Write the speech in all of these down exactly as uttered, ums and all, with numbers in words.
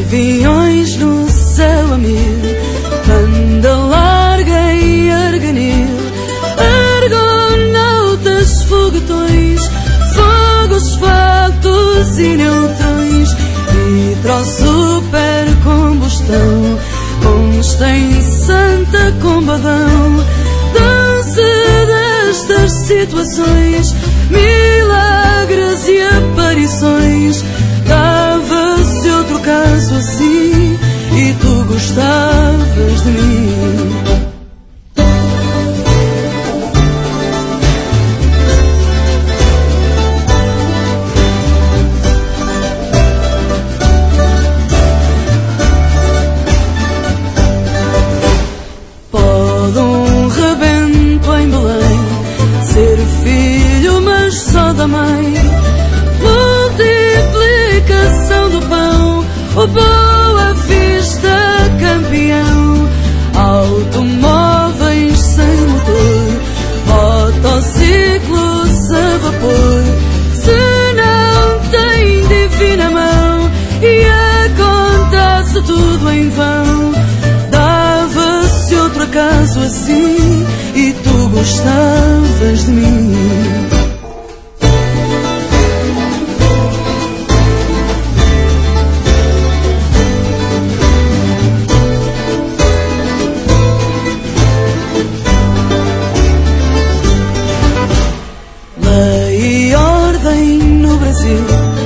Aviões no céu a mil, banda larga e arganil, argonautas, foguetões, fogos, factos e neutrões, hidro, supercombustão, combustém, santa combadão. Dão-se destas situações milagres e aparições. Dava-se outro caso assim e tu gostavas de mim. Pode um rebento em Belém ser filho, mas só da mãe. Multiplicação do pão, o Boa Vista campeão. Automóveis sem motor, motociclos a vapor. Se não tem divina mão e acontece tudo em vão, dava-se outro acaso assim e tu gostavas de mim. Lei e ordem no Brasil,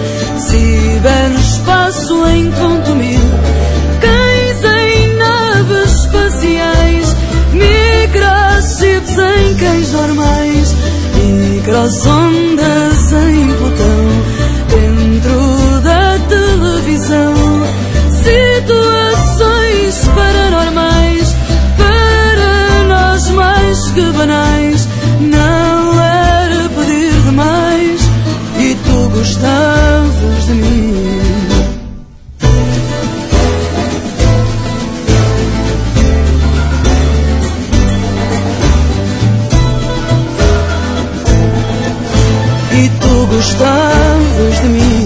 ciberespaço em ponto mil, cães em naves espaciais, microchips em cães normais, microondas em Plutão, dentro da televisão. Situações paranormais, para nós mais que banais. Não era pedir demais e tu gostavas de mim. E tu gostavas de mim.